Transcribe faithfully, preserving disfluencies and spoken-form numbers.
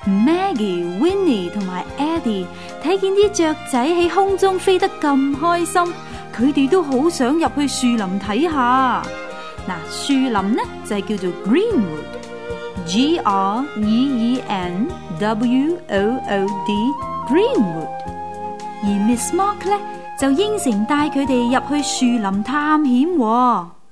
Maggie、Winnie 同埋 Eddie 睇見啲雀仔喺空中飛得咁開心，佢哋都好想入去樹林睇下。嗱，樹林呢就係叫做 Greenwood，G R E E N W O O D，Greenwood。而 Miss Mark 呢就應承帶佢哋入去樹林探險喎。